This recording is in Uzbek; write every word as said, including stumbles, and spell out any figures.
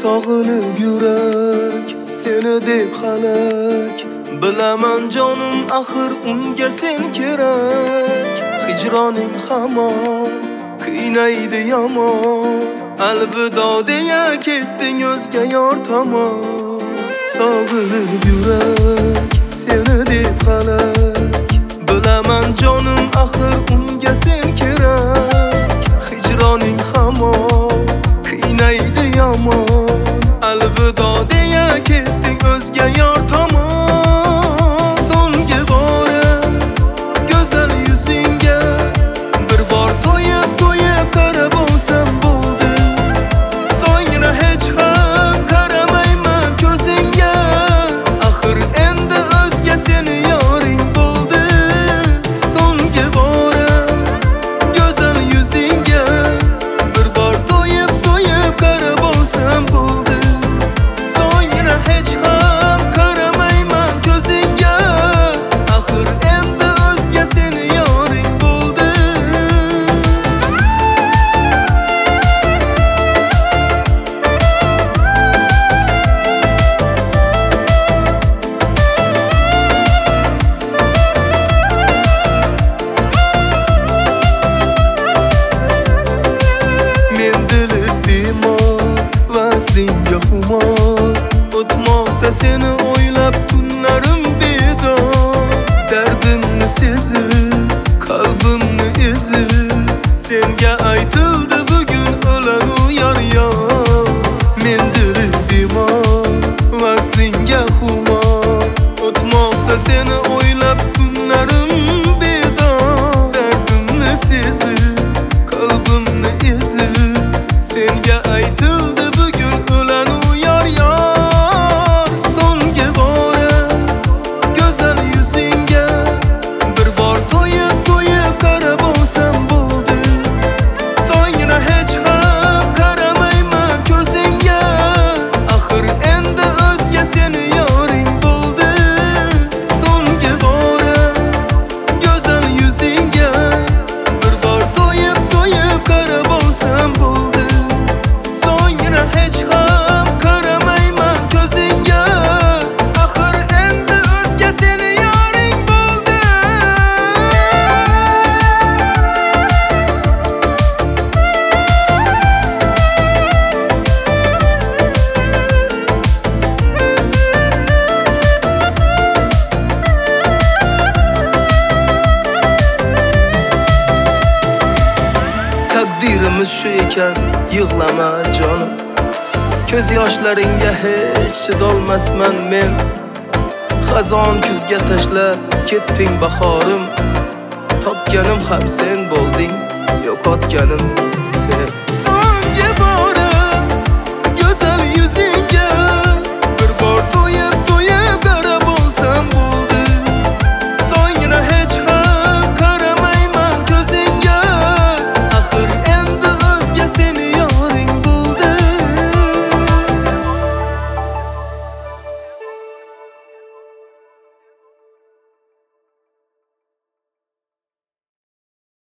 Sog'inib yurak seni deb halak. Bilaman jonim axir unga sen kerak. Hijroning hamon qiynaydi yomon. Alvido deya ketding o'zga yor tomon. Sog'inib yurak seni deb halak. Bilaman jonim axir unga sen kerak. Hijroning hamon qiynaydi yomon. Alvido deya ketding o'zga yor tomon. So'nggi bora go'zal yuzingga bir bor to'yib to'yib qarab olsam bo'ldi. So'ngra hech ham qaramayman ko'zingga. Axir endi o'zga seni yoring bo'ldi. So'nggi bora go'zal yuzingga bir bor to'yib to'yib qarab olsam bo'ldi. So'ngra hech ham qaramayman ko'zingga. Axir endi o'zga seni yoring bo'ldi. Men dili bemor, vazningga xumor. O'tmoqda seni o'ylab tunlarim bedor. Dardimni sezib, qalbimni ezib, senga aytildi bugun o'lanu yor yor. Men dili bemor, vazningga xumor. O'tmoqda seni o'ylab tunlarim bedor. Dardimni sezib, qalbimni ezib, senga aytildi bugun o'lanu yor yor. So'nggi bora go'zal yuzingga bir bor to'yib to'yib qarab olsam bo'ldi. So'ngra hech ham qaramayman ko'zingga. Axir endi o'zga seni yoring bo'ldi. So'nggi bora go'zal yuzingga bir bor to'yib to'yib qarab olsam bo'ldi. So'ngra hech ham qaramayman ko'zingga. Axir endi o'zga seni yoring bo'ldi. Taqdirimiz shu ekan, yig'lama jonim. Ko'z yoshlaringga hech chidolmasman men. Xazon kuzga tashlab ketding bahorim. Topganim ham sen bo'lding, yo'qotganim